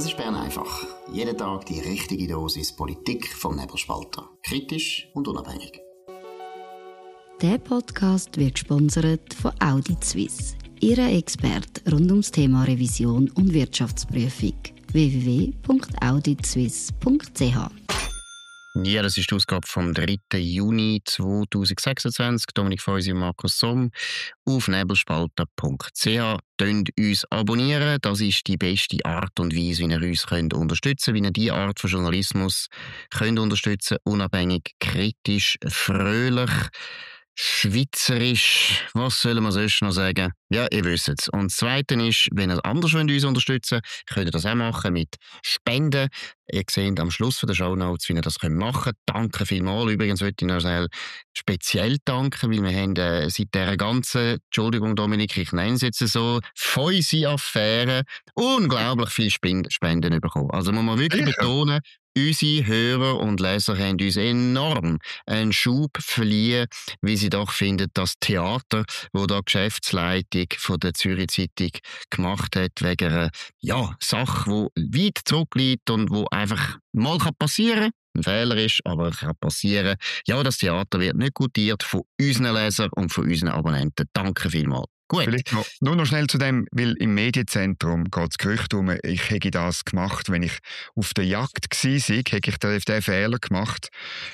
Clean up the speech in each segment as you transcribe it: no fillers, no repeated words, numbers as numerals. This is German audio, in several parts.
Das ist Bern einfach. Jeden Tag die richtige Dosis Politik vom Nebelspalter. Kritisch und unabhängig. Der Podcast wird gesponsert von Audit Suisse, Ihrer Experte rund ums Thema Revision und Wirtschaftsprüfung. www.auditsuisse.ch. Ja, das ist die Ausgabe vom 3. Juni 2026. Dominik Feusi und Markus Somm auf nebelspalter.ch. Tönt uns abonnieren. Das ist die beste Art und Weise, wie ihr uns unterstützen könnt, wie ihr diese Art von Journalismus könnt unterstützen. Unabhängig, kritisch, fröhlich, schweizerisch. Was sollen wir sonst noch sagen? Ja, ihr wisst es. Und das Zweite ist, wenn ihr anders uns unterstützen wollt, könnt ihr das auch machen mit Spenden. Ihr seht am Schluss der Shownotes, wie ihr das machen könnt. Danke vielmals. Übrigens möchte ich noch speziell danken, weil wir haben seit dieser ganzen, Entschuldigung Dominik, ich nenne es jetzt so, Feusi-Affäre unglaublich viele Spenden bekommen. Also muss man wirklich betonen, unsere Hörer und Leser haben uns enorm einen Schub verliehen, wie sie doch finden, das Theater, das da die Geschäftsleitung von der Zürich Zeitung gemacht hat, wegen einer Sache, die weit zurückliegt und wo einfach mal passieren kann. Ein Fehler ist, aber kann passieren. Ja, das Theater wird nicht gutiert von unseren Lesern und von unseren Abonnenten. Danke vielmals. Gut. Vielleicht nur noch schnell zu dem, weil im Medienzentrum geht das Gerücht um, ich hätte das gemacht, wenn ich auf der Jagd war, hätte ich diesen Fehler gemacht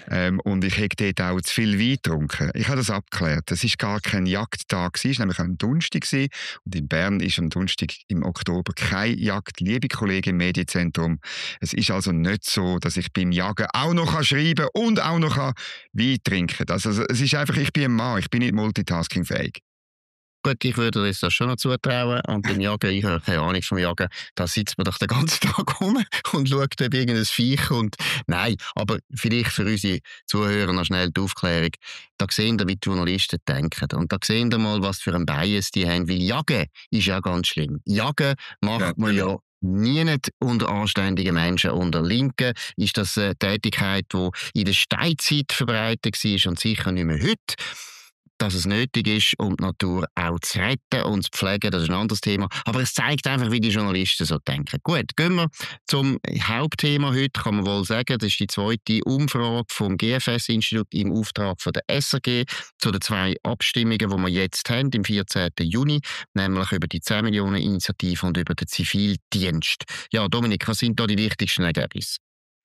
und ich hätte dort auch zu viel Wein getrunken. Ich habe das abgeklärt. Es war gar kein Jagdtag, es war nämlich am Donnerstag und in Bern ist am Donnerstag im Oktober keine Jagd. Liebe Kollegen im Medienzentrum, es ist also nicht so, dass ich beim Jagen auch noch schreiben und auch noch Wein trinken kann. Also es ist einfach, ich bin ein Mann, ich bin nicht multitaskingfähig. Gut, ich würde dir das schon noch zutrauen. Und beim Jagen, ich habe keine Ahnung vom Jagen, da sitzt man doch den ganzen Tag rum und schaut, ob irgendein Viech kommt. Nein, aber vielleicht für unsere Zuhörer noch schnell die Aufklärung. Da sehen wir, wie die Journalisten denken. Und da sehen wir mal, was für einen Bias die haben. Weil Jagen ist ja ganz schlimm. Jagen macht man ja nie nicht unter anständigen Menschen. Unter Linken ist das eine Tätigkeit, die in der Steinzeit verbreitet war und sicher nicht mehr heute. Dass es nötig ist, um die Natur auch zu retten und zu pflegen, das ist ein anderes Thema. Aber es zeigt einfach, wie die Journalisten so denken. Gut, gehen wir zum Hauptthema heute, kann man wohl sagen. Das ist die zweite Umfrage vom GFS-Institut im Auftrag von der SRG zu den 2 Abstimmungen, die wir jetzt haben, am 14. Juni, nämlich über die 10 Millionen Initiative und über den Zivildienst. Ja, Dominik, was sind da die wichtigsten Ergebnisse?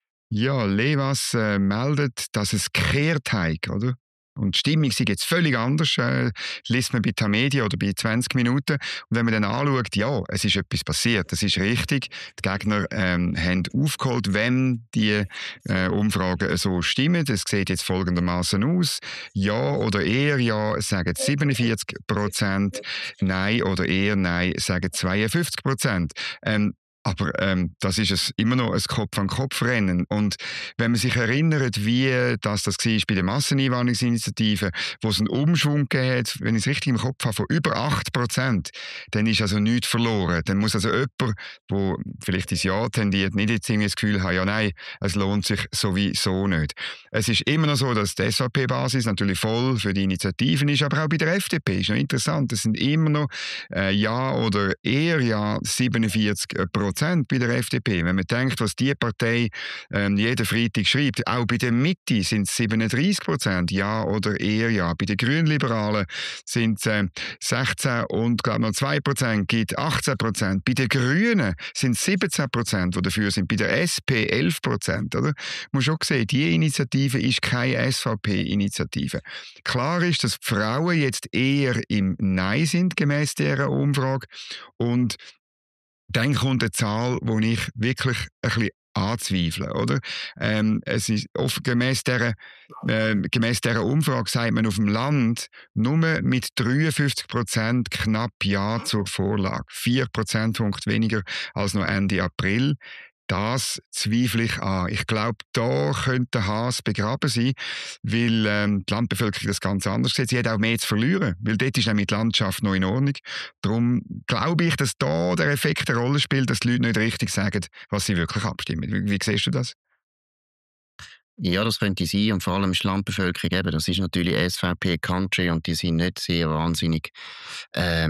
Ja, Levas meldet, dass es gekehrt hat, oder? Und die Stimmung ist jetzt völlig anders, liest man bei Tamedia oder bei 20 Minuten. Und wenn man dann anschaut, ja, es ist etwas passiert, das ist richtig. Die Gegner haben aufgeholt, wenn die Umfragen so stimmen. Es sieht jetzt folgendermaßen aus. Ja oder eher ja sagen 47%, nein oder eher nein sagen 52%. Aber das ist immer noch ein Kopf-an-Kopf-Rennen. Und wenn man sich erinnert, wie das war bei der Masseneinwanderungsinitiative, wo es einen Umschwung gegeben hat, wenn ich es richtig im Kopf habe, von über 8%, dann ist also nichts verloren. Dann muss also jemand, der vielleicht ins Ja tendiert, nicht jetzt irgendwie das Gefühl haben, ja nein, es lohnt sich sowieso nicht. Es ist immer noch so, dass die SVP-Basis natürlich voll für die Initiativen ist, aber auch bei der FDP ist noch interessant. Es sind immer noch Ja oder eher Ja 47% bei der FDP. Wenn man denkt, was die Partei jeden Freitag schreibt, auch bei der Mitte sind es 37% Ja oder eher Ja. Bei den Grünliberalen sind es 16 und glaube noch 2% gibt 18%. Bei den Grünen sind es 17%, die dafür sind. Bei der SP 11%. Oder? Man muss schon sehen, die Initiative ist keine SVP-Initiative. Klar ist, dass Frauen jetzt eher im Nein sind, gemäss dieser Umfrage. Und dann kommt eine Zahl, die ich wirklich ein bisschen anzweifeln, oder? Es ist oft gemäss dieser Umfrage sagt man auf dem Land nur mit 53% knapp Ja zur Vorlage. 4 Prozentpunkte weniger als noch Ende April. Das zweifle ich an. Ich glaube, da könnte der Hase begraben sein, weil die Landbevölkerung das ganz anders sieht. Sie hat auch mehr zu verlieren, weil dort ist nämlich die Landschaft noch in Ordnung. Darum glaube ich, dass da der Effekt eine Rolle spielt, dass die Leute nicht richtig sagen, was sie wirklich abstimmen. Wie siehst du das? Ja, das könnte sein. Und vor allem ist die Landbevölkerung eben, das ist natürlich SVP Country und die sind nicht sehr wahnsinnig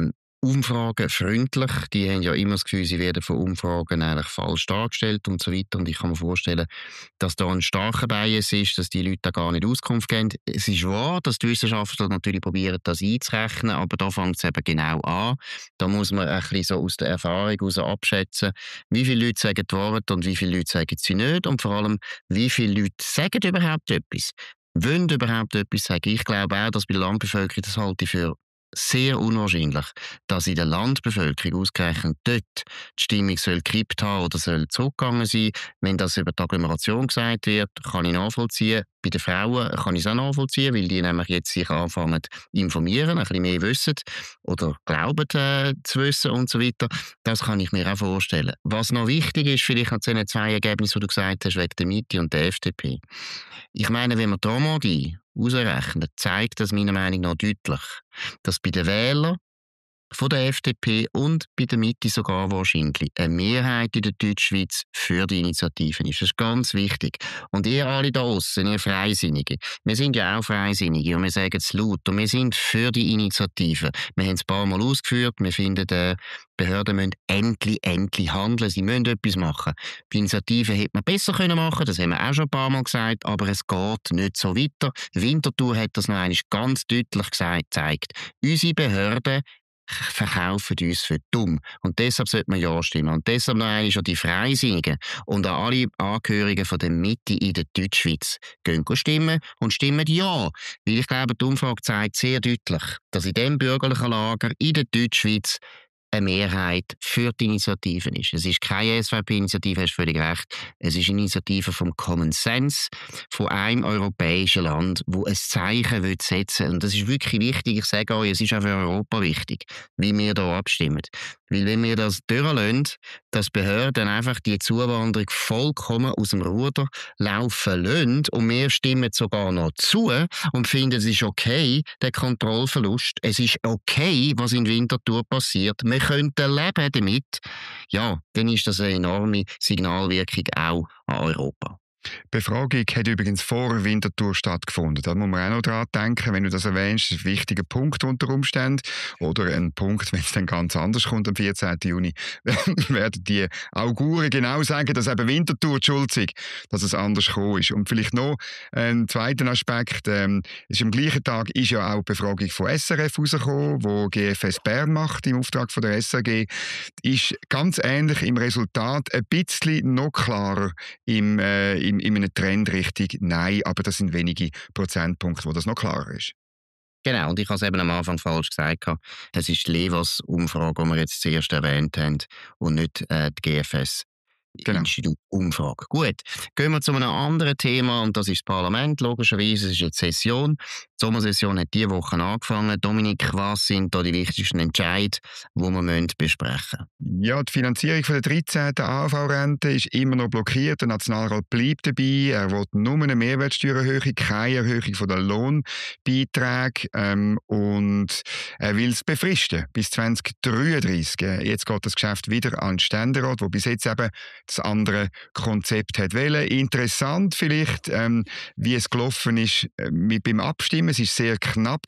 Umfragen freundlich. Die haben ja immer das Gefühl, sie werden von Umfragen eigentlich falsch dargestellt und so weiter. Und ich kann mir vorstellen, dass da ein starker Bias ist, dass die Leute da gar nicht Auskunft geben. Es ist wahr, dass die Wissenschaftler natürlich probieren, das einzurechnen, aber da fängt es eben genau an. Da muss man ein bisschen so aus der Erfahrung heraus abschätzen, wie viele Leute sagen die Wahrheit und wie viele Leute sagen sie nicht und vor allem, wie viele Leute sagen überhaupt etwas. Wollen überhaupt etwas sagen? Ich glaube auch, dass bei der Landbevölkerung, das halte ich für sehr unwahrscheinlich, dass in der Landbevölkerung ausgerechnet dort die Stimmung soll gekippt haben oder soll zurückgegangen sein. Wenn das über die Agglomeration gesagt wird, kann ich nachvollziehen. Bei den Frauen kann ich es auch nachvollziehen, weil die nämlich jetzt sich anfangen zu informieren, ein bisschen mehr wissen oder glauben zu wissen und so weiter. Das kann ich mir auch vorstellen. Was noch wichtig ist, vielleicht noch zu den zwei Ergebnissen, die du gesagt hast, wegen der Mitte und der FDP. Ich meine, wenn man die Romandie ausrechnet, zeigt das meiner Meinung nach deutlich, dass bei den Wählern von der FDP und bei der Mitte sogar wahrscheinlich eine Mehrheit in der Deutschschweiz für die Initiativen ist. Das ist ganz wichtig. Und ihr alle da draussen, ihr Freisinnige, wir sind ja auch Freisinnige und wir sagen es laut und wir sind für die Initiativen. Wir haben es ein paar Mal ausgeführt, wir finden, die Behörden müssen endlich handeln, sie müssen etwas machen. Die Initiativen hätte man besser machen können, das haben wir auch schon ein paar Mal gesagt, aber es geht nicht so weiter. Winterthur hat das noch einmal ganz deutlich gezeigt. Unsere Behörden verkaufen uns für dumm. Und deshalb sollte man Ja stimmen. Und deshalb noch einmal an die Freisinnigen und an alle Angehörigen von der Mitte in der Deutschschweiz. Gehen stimmen und stimmen Ja. Weil ich glaube, die Umfrage zeigt sehr deutlich, dass in diesem bürgerlichen Lager in der Deutschschweiz eine Mehrheit für die Initiativen ist. Es ist keine SVP-Initiative, hast völlig recht. Es ist eine Initiative vom Common Sense, von einem europäischen Land, wo ein Zeichen setzen will. Und das ist wirklich wichtig. Ich sage euch, es ist auch für Europa wichtig, wie wir hier abstimmen. Weil wenn wir das durchlassen, dass Behörden einfach die Zuwanderung vollkommen aus dem Ruder laufen lassen und wir stimmen sogar noch zu und finden, es ist okay, der Kontrollverlust, es ist okay, was in Winterthur passiert, wir könnten leben damit, ja, dann ist das eine enorme Signalwirkung auch an Europa. Die Befragung hat übrigens vor Winterthur stattgefunden. Da muss man auch noch dran denken, wenn du das erwähnst, das ist ein wichtiger Punkt unter Umständen. Oder ein Punkt, wenn es dann ganz anders kommt am 14. Juni, werden die Auguren genau sagen, dass eben Winterthur die Schuld ist, dass es anders gekommen ist. Und vielleicht noch ein zweiter Aspekt. Ist am gleichen Tag ist ja auch die Befragung von SRF rausgekommen, wo GFS Bern macht im Auftrag von der SRG. Ist ganz ähnlich im Resultat, ein bisschen noch klarer in einem Trend Richtung Nein, aber das sind wenige Prozentpunkte, wo das noch klarer ist. Genau, und ich habe es eben am Anfang falsch gesagt. Es ist die Levas-Umfrage, die wir jetzt zuerst erwähnt haben, und nicht die GFS. Genau. Institut-Umfrage. Gut, gehen wir zu einem anderen Thema und das ist das Parlament. Logischerweise, es ist jetzt Session. Die Sommersession hat diese Woche angefangen. Dominik, was sind da die wichtigsten Entscheidungen, die wir besprechen müssen? Ja, die Finanzierung von der 13. AHV-Rente ist immer noch blockiert. Der Nationalrat bleibt dabei. Er will nur eine Mehrwertsteuererhöhung, keine Erhöhung von der Lohnbeiträge und er will es befristen bis 2033. Jetzt geht das Geschäft wieder an den Ständerat, wo bis jetzt eben das andere Konzept hat wählen. Interessant vielleicht, wie es gelaufen ist beim Abstimmen. Es war sehr knapp,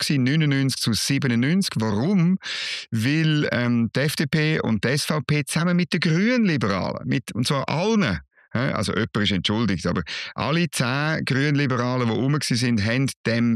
99-97. Warum? Weil die FDP und die SVP zusammen mit den Grünliberalen, und zwar allen, also jemand ist entschuldigt, aber alle 10 Grünliberalen, die rum waren, haben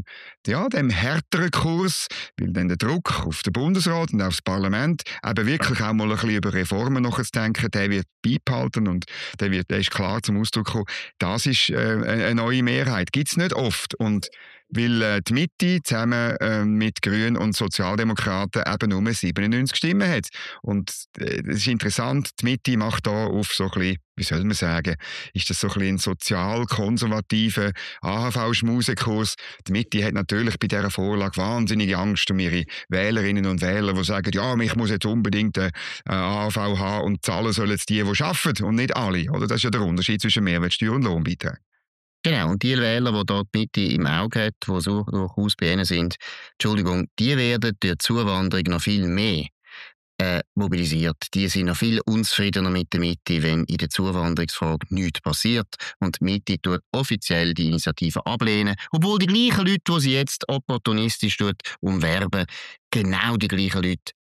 dem härteren Kurs, weil dann der Druck auf den Bundesrat und aufs Parlament eben wirklich auch mal ein bisschen über Reformen nachzudenken, der wird beibehalten und der ist klar zum Ausdruck gekommen. Das ist eine neue Mehrheit. Gibt es nicht oft. Und weil die Mitte zusammen mit Grünen und Sozialdemokraten eben nur 97 Stimmen hat. Und es ist interessant, die Mitte macht da auf so ein bisschen, wie soll man sagen, ist das so ein bisschen ein sozial-konservativer AHV-Schmusekurs. Die Mitte hat natürlich bei dieser Vorlage wahnsinnige Angst um ihre Wählerinnen und Wähler, die sagen, ja, ich muss jetzt unbedingt eine AHV haben und zahlen sollen jetzt die arbeiten und nicht alle. Oder? Das ist ja der Unterschied zwischen Mehrwertsteuer und Lohnbeitrag. Genau, und die Wähler, die dort die Mitte im Auge hat, die so durchaus bei ihnen sind, die werden durch die Zuwanderung noch viel mehr mobilisiert. Die sind noch viel unzufriedener mit der Mitte, wenn in der Zuwanderungsfrage nichts passiert. Und die Mitte tut offiziell die Initiative ablehnen, obwohl die gleichen Leute, die sie jetzt opportunistisch umwerben, genau die gleichen Leute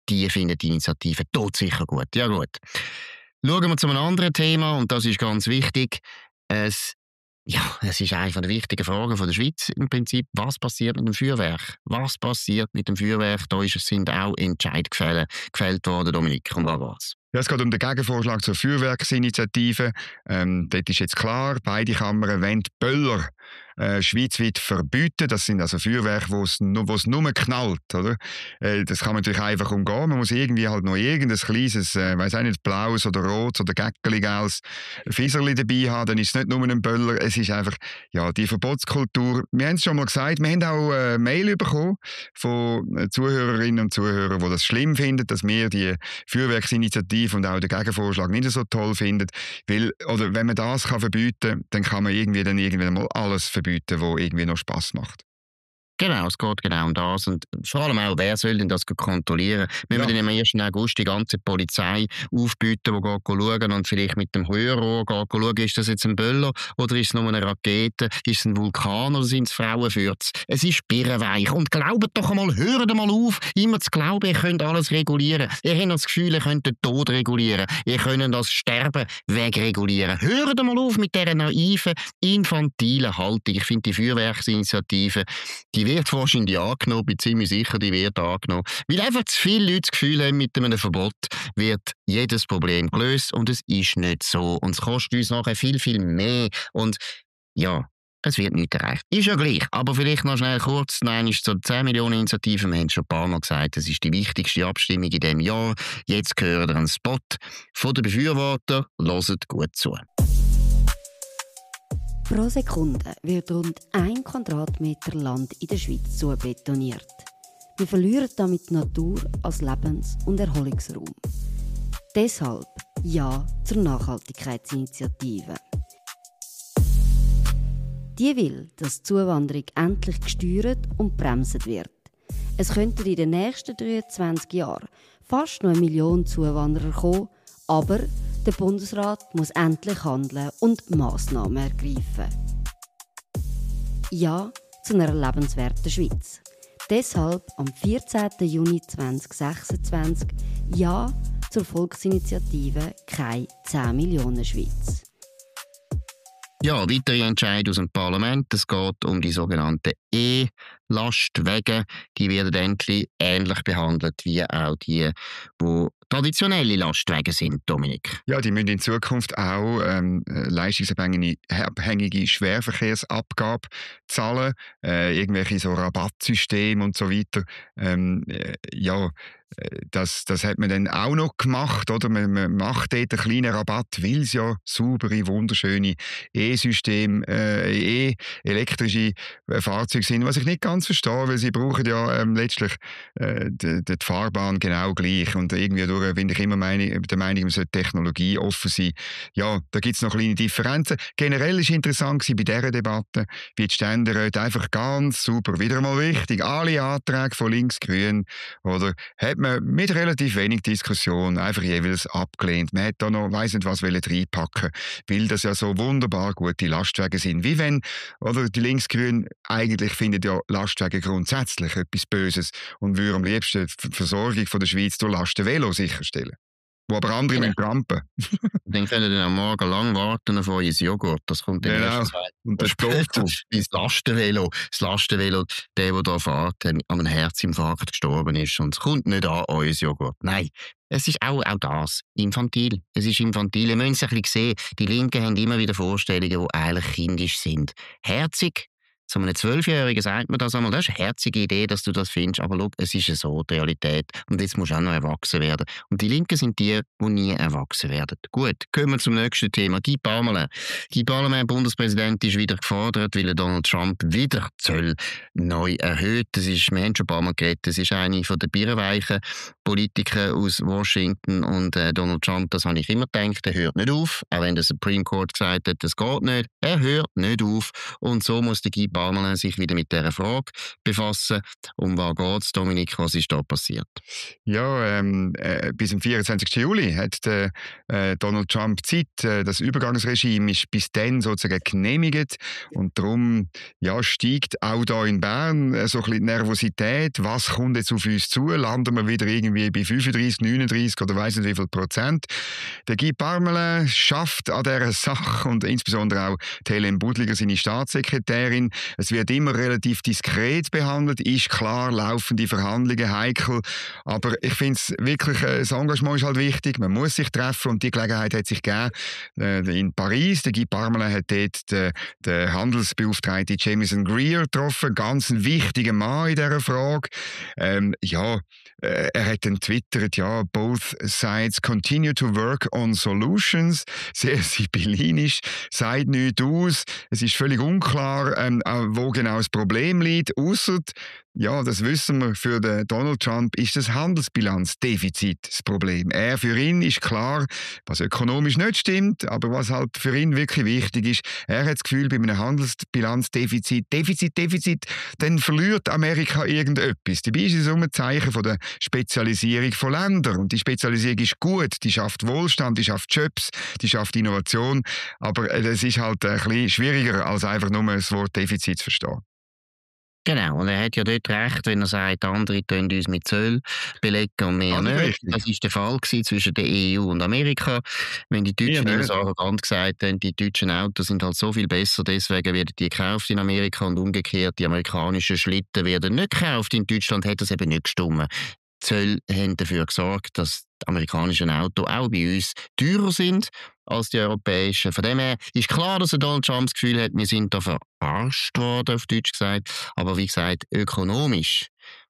die finden die Initiative todsicher gut. Ja gut. Schauen wir zu einem anderen Thema, und das ist ganz wichtig. Es ist eine der wichtigen Fragen der Schweiz im Prinzip. Was passiert mit dem Feuerwerk? Was passiert mit dem Feuerwerk? Da sind auch Entscheidungen gefällt worden, Dominik. Um was geht's? Ja, es geht um den Gegenvorschlag zur Feuerwerksinitiative. Dort ist jetzt klar, beide Kammern wollen die Böller schweizweit verbieten. Das sind also Feuerwerke, wo es nur knallt. Oder? Das kann man natürlich einfach umgehen. Man muss irgendwie halt noch irgendein kleines, weiss auch nicht, blaues oder rotes oder gäckeliges Fieserli dabei haben. Dann ist es nicht nur ein Böller. Es ist einfach, ja, die Verbotskultur. Wir haben es schon mal gesagt, wir haben auch Mail bekommen von Zuhörerinnen und Zuhörern, die das schlimm finden, dass wir die Feuerwerksinitiative und auch den Gegenvorschlag nicht so toll finden. Oder wenn man das verbieten kann, dann kann man irgendwann mal alles verbieten, was irgendwie noch Spass macht. Genau, es geht genau um das. Und vor allem auch, wer soll denn das kontrollieren? Wenn wir dann am 1. August die ganze Polizei aufbieten, die geht schauen und vielleicht mit dem Hörrohr geht schauen, ist das jetzt ein Böller oder ist es nur eine Rakete, ist es ein Vulkan oder sind es Frauenfürze? Es ist birrenweich. Und glaubt doch einmal, hört mal auf, immer zu glauben, ihr könnt alles regulieren. Ihr habt das Gefühl, ihr könnt den Tod regulieren. Ihr könnt das Sterben wegregulieren. Hört mal auf mit dieser naiven, infantilen Haltung. Ich finde, die Feuerwerksinitiative, die wird wahrscheinlich angenommen, bin ziemlich sicher, die wird angenommen. Weil einfach zu viele Leute das Gefühl haben, mit einem Verbot wird jedes Problem gelöst und es ist nicht so. Und es kostet uns nachher viel, viel mehr. Und ja, es wird nicht erreicht. Ist ja gleich. Aber vielleicht noch schnell kurz, nein, ist zur 10 Millionen Initiative. Wir haben schon ein paar Mal gesagt, das ist die wichtigste Abstimmung in diesem Jahr. Jetzt gehört ein Spot von den Befürwortern. Hört gut zu. Pro Sekunde wird rund 1 Quadratmeter Land in der Schweiz zubetoniert. Wir verlieren damit die Natur als Lebens- und Erholungsraum. Deshalb Ja zur Nachhaltigkeitsinitiative. Die will, dass die Zuwanderung endlich gesteuert und bremset wird. Es könnten in den nächsten 23 Jahren fast noch 1 Million Zuwanderer kommen, aber der Bundesrat muss endlich handeln und Massnahmen ergreifen. Ja zu einer lebenswerten Schweiz. Deshalb am 14. Juni 2026 Ja zur Volksinitiative «Keine 10 Millionen Schweiz». Ja, weitere Entscheid aus dem Parlament. Es geht um die sogenannten E-Lastwagen. Die werden endlich ähnlich behandelt wie auch die traditionelle Lastwagen sind, Dominik. Ja, die müssen in Zukunft auch leistungsabhängige Schwerverkehrsabgabe zahlen, irgendwelche so Rabattsysteme und so weiter. Das hat man dann auch noch gemacht, oder? Man macht dort einen kleinen Rabatt, weil es ja saubere, wunderschöne E-Systeme, elektrische Fahrzeuge sind, was ich nicht ganz verstehe, weil sie brauchen ja letztlich die Fahrbahn genau gleich. Und irgendwie bin ich immer der Meinung, man sollte Technologie offen sein. Ja, da gibt es noch kleine Differenzen. Generell war interessant bei dieser Debatte, wie die Ständeräte einfach ganz super, wieder einmal wichtig, alle Anträge von links-grün, oder hat man mit relativ wenig Diskussion einfach jeweils abgelehnt. Man hat da noch, weiss nicht was, reinpacken, weil das ja so wunderbar gute Lastwagen sind. Wie wenn, oder die Linksgrünen eigentlich finden ja Lastwagen grundsätzlich etwas Böses und würden am liebsten die Versorgung von der Schweiz durch Lastenvelo sicherstellen. Wo aber andere mit Rampen. Dann können dann am Morgen lang warten auf euer Joghurt. Das kommt dann erst und das das Lastenvelo. Das Lastenvelo, der da fährt, an einem Herzinfarkt gestorben ist. Und es kommt nicht an euer Joghurt. Nein, es ist auch das. Infantil. Es ist infantil. Ihr müsst es ein bisschen sehen. Die Linken haben immer wieder Vorstellungen, die eigentlich kindisch sind. Herzig. Zu einem 12-Jährigen sagt man das einmal, das ist eine herzige Idee, dass du das findest, aber schau, es ist ja so, die Realität. Und jetzt musst du auch noch erwachsen werden. Und die Linken sind die nie erwachsen werden. Gut, kommen wir zum nächsten Thema. Guy Parmelin. Guy Parmelin, Bundespräsident, ist wieder gefordert, weil Donald Trump wieder Zölle neu erhöht. Wir haben schon ein paar Mal geredet, das ist eine der birrenweichen Politiker aus Washington. Und Donald Trump, das habe ich immer gedacht, er hört nicht auf. Auch wenn der Supreme Court gesagt hat, das geht nicht. Er hört nicht auf. Und so muss der Guy Parmelin sich wieder mit dieser Frage befassen. Um was geht es, Dominik? Was ist da passiert? Ja, bis zum 24. Juli hat Donald Trump Zeit. Das Übergangsregime ist bis dann sozusagen genehmigt. Und darum steigt auch hier in Bern so ein bisschen die Nervosität. Was kommt jetzt auf uns zu? Landen wir wieder irgendwie bei 35, 39 oder weiss nicht wie viel Prozent? Der Guy Parmelin schafft an dieser Sache und insbesondere auch Hélène Budliger, seine Staatssekretärin. Es wird immer relativ diskret behandelt, ist klar, laufende Verhandlungen, heikel. Aber ich finde es wirklich, das Engagement ist halt wichtig, man muss sich treffen und die Gelegenheit hat sich gegeben in Paris. Der Guy Parmelin hat dort den Handelsbeauftragten Jamieson Greer getroffen, ganz ein wichtiger Mann in dieser Frage. Er hat dann twittert, both sides continue to work on solutions. Sehr sibyllinisch, sagt nichts aus. Es ist völlig unklar, wo genau das Problem liegt, ausser das wissen wir, für den Donald Trump ist das Handelsbilanzdefizit das Problem. Für ihn ist klar, was ökonomisch nicht stimmt, aber was halt für ihn wirklich wichtig ist, er hat das Gefühl, bei einem Handelsbilanzdefizit, dann verliert Amerika irgendetwas. Dabei ist es ein Zeichen von der Spezialisierung von Ländern. Und die Spezialisierung ist gut, die schafft Wohlstand, die schafft Jobs, die schafft Innovation, aber es ist halt ein bisschen schwieriger, als einfach nur das Wort Defizit zu verstehen. Genau, und er hat ja dort recht, wenn er sagt, andere tun uns mit Zöll belegen und wir nicht. Richtig. Das war der Fall zwischen der EU und Amerika. Wenn die Deutschen immer so arrogant gesagt haben, die deutschen Autos sind halt so viel besser, deswegen werden die gekauft in Amerika und umgekehrt, die amerikanischen Schlitten werden nicht gekauft. In Deutschland hat das eben nicht gestimmt. Die Zölle haben dafür gesorgt, dass die amerikanischen Autos auch bei uns teurer sind als die europäischen. Von dem her ist klar, dass Donald Trump das Gefühl hat, wir sind da verarscht worden, auf Deutsch gesagt. Aber wie gesagt, ökonomisch,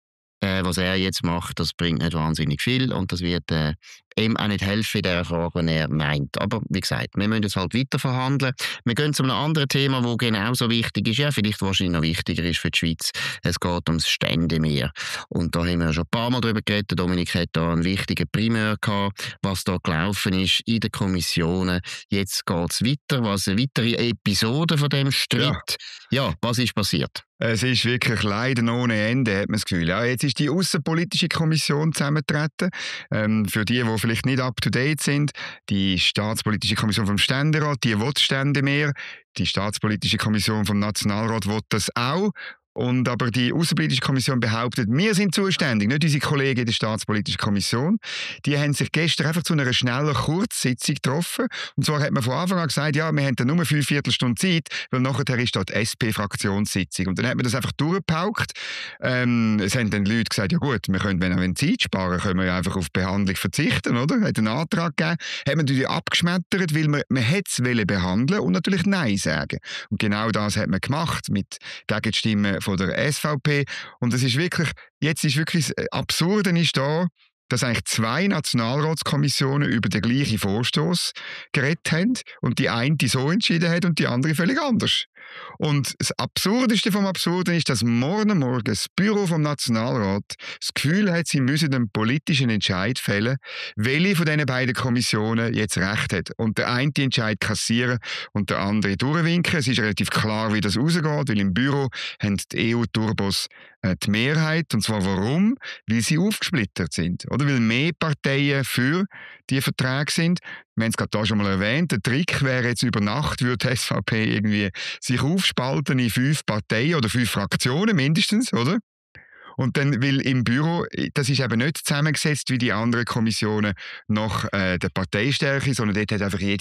was er jetzt macht, das bringt nicht wahnsinnig viel und das wird ihm auch nicht helfen in der Frage, die er meint. Aber wie gesagt, wir müssen jetzt halt weiter verhandeln. Wir gehen zu einem anderen Thema, das genauso wichtig ist, vielleicht wahrscheinlich noch wichtiger ist für die Schweiz. Es geht ums Ständemeer. Und da haben wir schon ein paar Mal darüber geredet. Dominik hat da einen wichtigen Primär gehabt, was da gelaufen ist in den Kommissionen. Jetzt geht es weiter. Was eine weitere Episode von dem Streit? Ja, was ist passiert? Es ist wirklich Leiden ohne Ende, hat man das Gefühl. Ja, jetzt ist die Aussenpolitische Kommission zusammengetreten. Für die vielleicht nicht up-to-date sind, die Staatspolitische Kommission vom Ständerat, die will Ständemeer. Die Staatspolitische Kommission vom Nationalrat will das auch. Und aber die Außenpolitische Kommission behauptet, wir sind zuständig, nicht unsere Kollegen in der Staatspolitischen Kommission. Die haben sich gestern einfach zu einer schnellen Kurzsitzung getroffen. Und zwar hat man von Anfang an gesagt, wir haben dann nur 45 Stunden Zeit, weil nachher ist dort die SP-Fraktionssitzung. Und dann hat man das einfach durchgepaukt. Es haben dann Leute gesagt, ja gut, wir können, wenn wir Zeit sparen, können wir ja einfach auf Behandlung verzichten, oder? Hat einen Antrag gegeben. Hat man natürlich abgeschmettert, weil man hätte es behandeln und natürlich Nein sagen. Und genau das hat man gemacht mit Gegenstimmen von der SVP. Und es ist wirklich, jetzt ist wirklich das Absurde ist da, dass eigentlich 2 Nationalratskommissionen über den gleichen Vorstoß geredet haben und die eine so entschieden hat und die andere völlig anders. Und das Absurdeste vom Absurden ist, dass morgen das Büro vom Nationalrat das Gefühl hat, sie müssen einen politischen Entscheid fällen, welche von diesen beiden Kommissionen jetzt Recht hat. Und der eine die Entscheid kassieren und der andere durchwinken. Es ist relativ klar, wie das rausgeht, weil im Büro haben die EU-Turbos die Mehrheit. Und zwar warum? Weil sie aufgesplittert sind. Oder weil mehr Parteien für die Verträge sind. Wir haben es gerade da schon mal erwähnt. Der Trick wäre jetzt, über Nacht würde die SVP irgendwie sich aufspalten in 5 Parteien oder 5 Fraktionen mindestens, oder? Und dann, weil im Büro, das ist eben nicht zusammengesetzt wie die anderen Kommissionen nach der Parteistärke, sondern dort hat einfach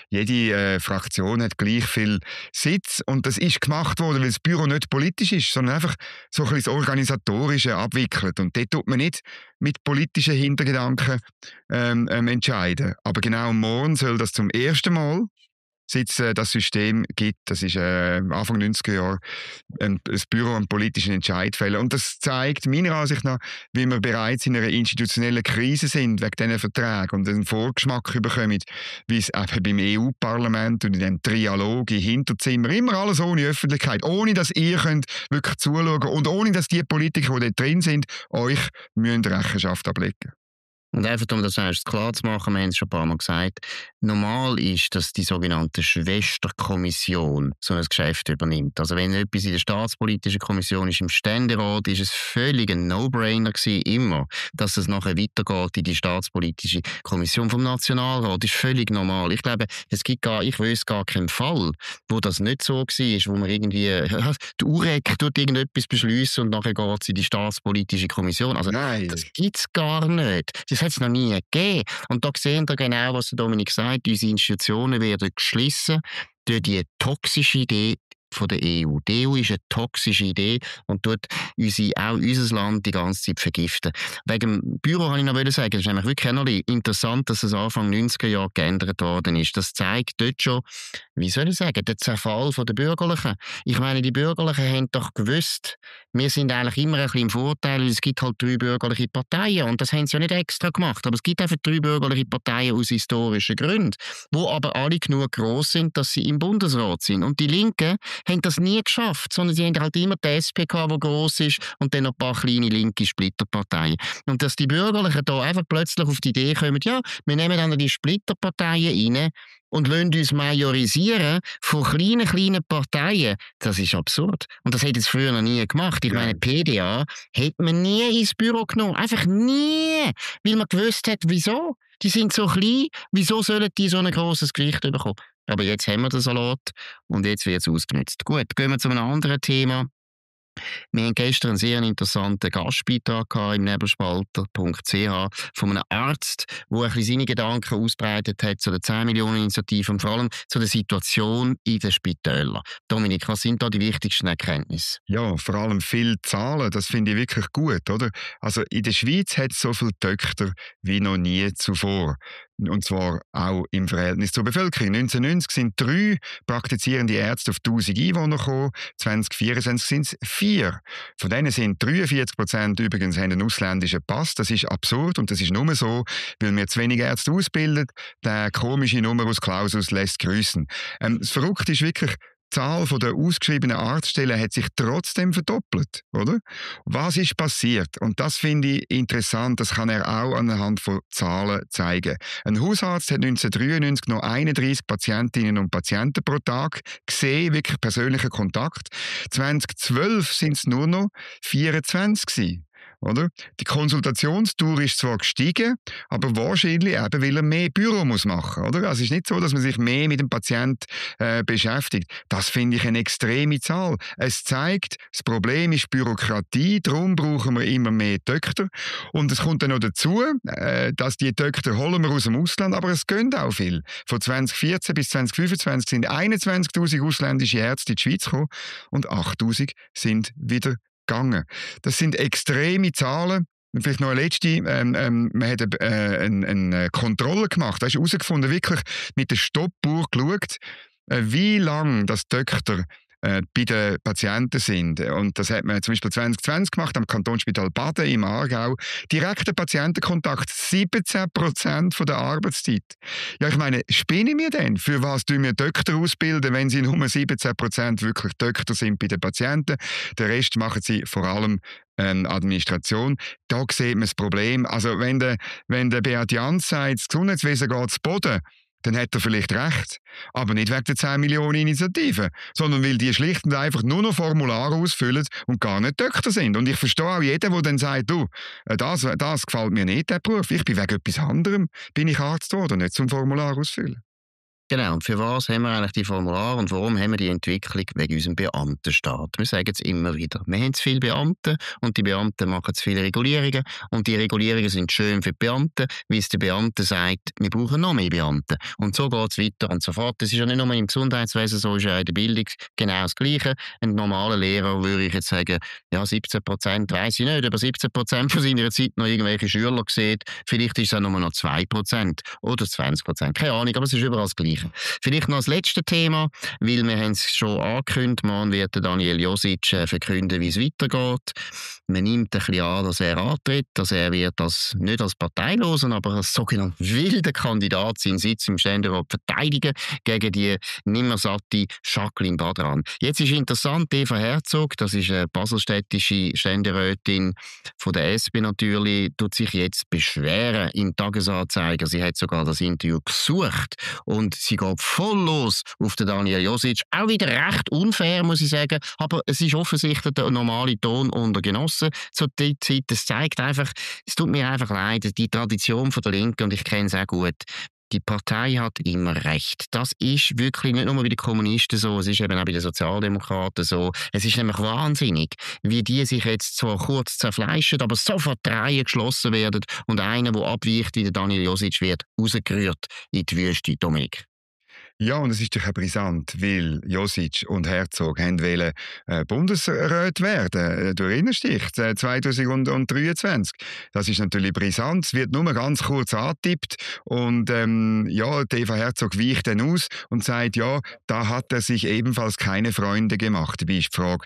jede Fraktion hat gleich viel Sitz. Und das ist gemacht worden, weil das Büro nicht politisch ist, sondern einfach so ein bisschen das Organisatorische abwickelt. Und dort tut man nicht mit politischen Hintergedanken entscheiden. Aber genau morgen soll das zum ersten Mal, seit es das System gibt, das ist Anfang 90er Jahre, das Büro einen politischen Entscheid fällen. Und das zeigt meiner Ansicht nach, wie wir bereits in einer institutionellen Krise sind, wegen diesen Verträgen und einen Vorgeschmack bekommen, wie es eben beim EU-Parlament und in dem Trialog im Hinterzimmer, immer alles ohne Öffentlichkeit, ohne dass ihr könnt wirklich zuschauen und ohne dass die Politiker, die dort drin sind, euch müssen Rechenschaft ablegen. Und einfach, um das erst klar zu machen, wir haben es schon ein paar Mal gesagt, normal ist, dass die sogenannte Schwesterkommission so ein Geschäft übernimmt. Also wenn etwas in der Staatspolitischen Kommission ist, im Ständerat, ist es völlig ein No-Brainer gewesen, immer, dass es nachher weitergeht in die Staatspolitische Kommission vom Nationalrat. Das ist völlig normal. Ich glaube, ich weiß gar keinen Fall, wo das nicht so war, wo man irgendwie, die UREC tut irgendetwas beschließen und nachher geht es in die Staatspolitische Kommission. Also, Nein. das gibt es gar nicht. Das hat es noch nie gegeben. Und da sehen wir genau, was Dominik sagt, unsere Institutionen werden geschlossen durch die toxische Idee von der EU. Die EU ist eine toxische Idee und tut auch unser Land die ganze Zeit vergiften. Wegen dem Büro wollte ich noch sagen, es ist nämlich wirklich noch interessant, dass es Anfang 90er Jahre geändert worden ist. Das zeigt dort schon, wie soll ich sagen, den Zerfall der Bürgerlichen. Ich meine, die Bürgerlichen haben doch gewusst, wir sind eigentlich immer ein bisschen im Vorteil, weil es gibt halt 3 bürgerliche Parteien und das haben sie ja nicht extra gemacht, aber es gibt einfach 3 bürgerliche Parteien aus historischen Gründen, die aber alle genug gross sind, dass sie im Bundesrat sind. Und die Linken haben das nie geschafft, sondern sie haben halt immer die SP gehabt, die gross ist und dann noch ein paar kleine linke Splitterparteien. Und dass die Bürgerlichen da einfach plötzlich auf die Idee kommen, ja, wir nehmen dann die Splitterparteien rein und lassen uns majorisieren von kleinen Parteien, das ist absurd. Und das hat es früher noch nie gemacht. Ich meine, PDA hat man nie ins Büro genommen. Einfach nie. Weil man gewusst hat, wieso. Die sind so klein, wieso sollen die so ein grosses Gewicht bekommen? Aber jetzt haben wir den Salat und jetzt wird es ausgenutzt. Gut, gehen wir zu einem anderen Thema. Wir haben gestern einen sehr interessanten Gastbeitrag im nebelspalter.ch von einem Arzt, der ein bisschen seine Gedanken ausbreitet hat zu der 10-Millionen-Initiative und vor allem zu der Situation in den Spitälern. Dominik, was sind da die wichtigsten Erkenntnisse? Ja, vor allem viele Zahlen, das finde ich wirklich gut, oder? Also in der Schweiz hat es so viele Töchter wie noch nie zuvor. Und zwar auch im Verhältnis zur Bevölkerung. 1990 sind 3 praktizierende Ärzte auf 1000 Einwohner gekommen, 2024 sind es 4. Von denen sind 43% übrigens haben einen ausländischen Pass. Das ist absurd und das ist nur so, weil wir zu wenig Ärzte ausbilden. Der komische Nummer aus Klausus lässt grüßen. Das Verrückte ist wirklich, die Zahl der ausgeschriebenen Arztstellen hat sich trotzdem verdoppelt, oder? Was ist passiert? Und das finde ich interessant, das kann er auch anhand von Zahlen zeigen. Ein Hausarzt hat 1993 noch 31 Patientinnen und Patienten pro Tag gesehen, wirklich persönlichen Kontakt. 2012 sind es nur noch 24 gewesen. Oder? Die Konsultationsdauer ist zwar gestiegen, aber wahrscheinlich eben, weil er mehr Büro muss machen muss. Also es ist nicht so, dass man sich mehr mit dem Patienten beschäftigt. Das finde ich eine extreme Zahl. Es zeigt, das Problem ist Bürokratie, darum brauchen wir immer mehr Töchter. Und es kommt dann noch dazu, dass die Töchter holen wir aus dem Ausland, aber es gehen auch viel. Von 2014 bis 2025 sind 21'000 ausländische Ärzte in die Schweiz gekommen und 8'000 sind wieder gegangen. Das sind extreme Zahlen. Und vielleicht noch eine letzte. Man hat eine Kontrolle gemacht. Da ist herausgefunden, wirklich mit der Stoppuhr geschaut, wie lange das Töchter bei den Patienten sind. Und das hat man zum Beispiel 2020 gemacht am Kantonsspital Baden im Aargau. Direkter Patientenkontakt, 17% von der Arbeitszeit. Ja, ich meine, spinnen wir denn? Für was tun wir Doktor ausbilden, wenn sie nur 17% wirklich Doktor sind bei den Patienten? Den Rest machen sie vor allem Administration. Da sieht man das Problem. Also wenn der Beat Jans sagt, das Gesundheitswesen geht zu Boden, dann hat er vielleicht recht. Aber nicht wegen der 10 Millionen Initiativen, sondern weil die schlicht und einfach nur noch Formulare ausfüllen und gar nicht Doktor sind. Und ich verstehe auch jeden, der dann sagt, du, das gefällt mir nicht, der Beruf. Ich bin wegen etwas anderem, bin ich Arzt geworden, nicht zum Formular ausfüllen. Genau, und für was haben wir eigentlich die Formulare und warum haben wir die Entwicklung wegen unserem Beamtenstaat? Wir sagen es immer wieder. Wir haben zu viele Beamte und die Beamten machen zu viele Regulierungen und die Regulierungen sind schön für die Beamten, weil es der Beamte sagt, wir brauchen noch mehr Beamte. Und so geht es weiter und so fort. Das ist ja nicht nur im Gesundheitswesen so, ist ja in der Bildung genau das Gleiche. Ein normaler Lehrer würde ich jetzt sagen, ja 17%, weiss ich nicht, aber 17% von seiner Zeit noch irgendwelche Schüler sieht. Vielleicht ist es auch nur noch 2% oder 20%, keine Ahnung, aber es ist überall das Gleiche. Gleiche. Vielleicht noch das letzte Thema, weil wir haben es schon angekündigt, morgen wird Daniel Josic verkünden, wie es weitergeht. Man nimmt ein bisschen an, dass er antritt, dass er wird nicht als Parteiloser, aber als sogenannter wilder Kandidat seinen Sitz im Ständerat verteidigen gegen die nimmersatte Jacqueline Badran. Jetzt ist interessant, Eva Herzog, das ist eine baselstädtische Ständerätin von der SP natürlich, tut sich jetzt beschweren im Tagesanzeiger. Sie hat sogar das Interview gesucht und sie geht voll los auf den Daniel Josic. Auch wieder recht unfair, muss ich sagen, aber es ist offensichtlich der normale Ton unter Genossen zur Zeit. Es zeigt einfach, es tut mir einfach leid, die Tradition von der Linken, und ich kenne es auch gut, die Partei hat immer recht. Das ist wirklich nicht nur bei den Kommunisten so, es ist eben auch bei den Sozialdemokraten so. Es ist nämlich wahnsinnig, wie die sich jetzt zwar kurz zerfleischen, aber sofort Reihen geschlossen werden und einer, der abweicht wie der Daniel Josic, wird rausgerührt in die Wüste. Dominik. Ja, und es ist doch auch brisant, weil Josic und Herzog wollen Bundesrat werden. Du erinnerst dich, 2023. Das ist natürlich brisant. Es wird nur ganz kurz angetippt und Eva Herzog weicht dann aus und sagt, ja, da hat er sich ebenfalls keine Freunde gemacht. Dabei ist die Frage,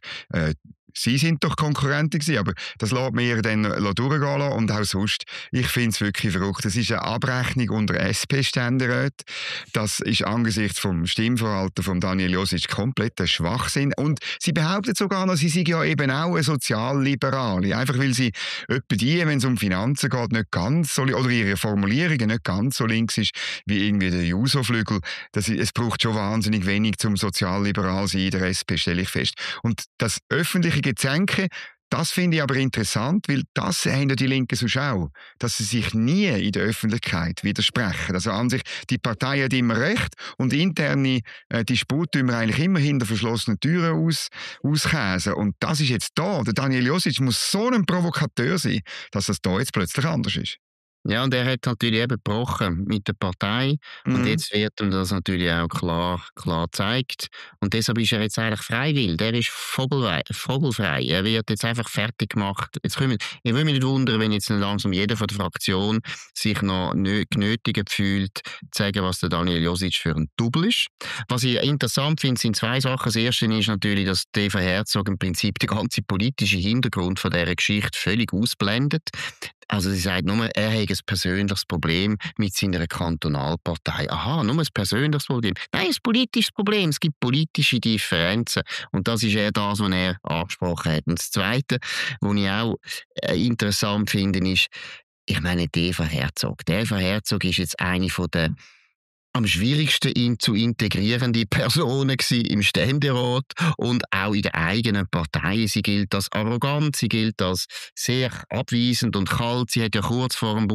Sie sind doch Konkurrenten gewesen, aber das lässt mir dann durchgehen lassen. Und auch sonst, ich finde es wirklich verrückt. Das ist eine Abrechnung unter SP-Ständeräten. Das ist angesichts vom Stimmverhalten von Daniel Josic kompletter Schwachsinn. Und sie behauptet sogar noch, sie sei ja eben auch eine Sozialliberale. Einfach weil sie etwa die, wenn es um Finanzen geht, nicht ganz so, oder ihre Formulierungen nicht ganz so links ist, wie irgendwie der Juso-Flügel. Es braucht schon wahnsinnig wenig zum sozialliberal sein in der SP, stelle ich fest. Und das öffentliche Gezänke, das finde ich aber interessant, weil das haben ja die Linken sonst auch, dass sie sich nie in der Öffentlichkeit widersprechen. Also an sich, die Partei hat immer recht und interne Dispute tun wir eigentlich immer hinter verschlossenen Türen auskäsen. Und das ist jetzt da. Der Daniel Josic muss so ein Provokateur sein, dass das da jetzt plötzlich anders ist. Ja, und er hat natürlich eben gebrochen mit der Partei. Und jetzt wird ihm das natürlich auch klar gezeigt. Und deshalb ist er jetzt eigentlich freiwillig. Er ist vogelfrei. Er wird jetzt einfach fertig gemacht. Ich will mich nicht wundern, wenn jetzt langsam jeder von der Fraktion sich noch genötigt fühlt, zu sagen, was der Daniel Josic für ein Double ist. Was ich interessant finde, sind zwei Sachen. Das erste ist natürlich, dass Eva Herzog im Prinzip den ganzen politischen Hintergrund von dieser Geschichte völlig ausblendet. Also sie sagt nur, er hat ein persönliches Problem mit seiner Kantonalpartei. Aha, nur ein persönliches Problem. Nein, ein politisches Problem. Es gibt politische Differenzen. Und das ist eher das, was er angesprochen hat. Und das Zweite, was ich auch interessant finde, ist, ich meine, die Eva Herzog. Die Eva Herzog ist jetzt eine von der am schwierigsten zu integrierende Personen im Ständerat und auch in der eigenen Partei. Sie gilt als arrogant, sie gilt als sehr abweisend und kalt. Sie hat ja kurz vor dem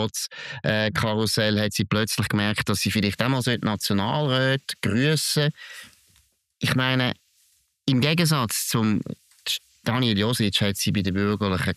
Bundesratskarussell hat sie plötzlich gemerkt, dass sie vielleicht auch mal Nationalrat grüssen. Ich meine, im Gegensatz zum Daniel Josic hat sie bei den Bürgerlichen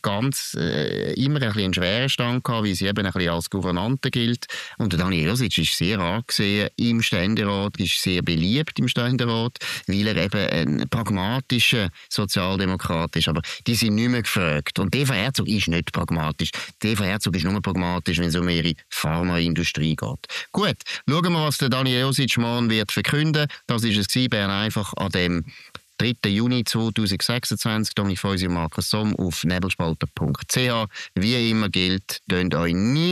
immer ein bisschen einen schweren Stand gehabt, weil sie eben ein bisschen als Gouvernante gilt. Und der Daniel Josic ist sehr angesehen im Ständerat, ist sehr beliebt im Ständerat, weil er eben ein pragmatischer Sozialdemokrat ist. Aber die sind nicht mehr gefragt. Und Eva Herzog ist nicht pragmatisch. Eva Herzog ist nur pragmatisch, wenn es um ihre Pharmaindustrie geht. Gut, schauen wir, was der Daniel Josic morgen wird verkünden. Das war es, Bern einfach an dem 3. Juni 2026, Dominik Feusi und Markus Somm auf nebelspalter.ch. Wie immer gilt, könnt euch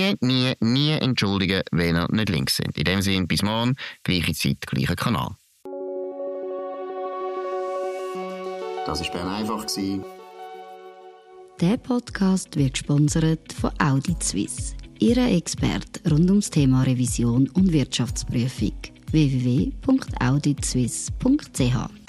nie entschuldigen, wenn ihr nicht links sind. In dem Sinne, bis morgen, gleiche Zeit, gleicher Kanal. Das war Bern einfach. Der Podcast wird gesponsert von Audit Suisse, Ihrer Experte rund ums Thema Revision und Wirtschaftsprüfung. www.auditsuisse.ch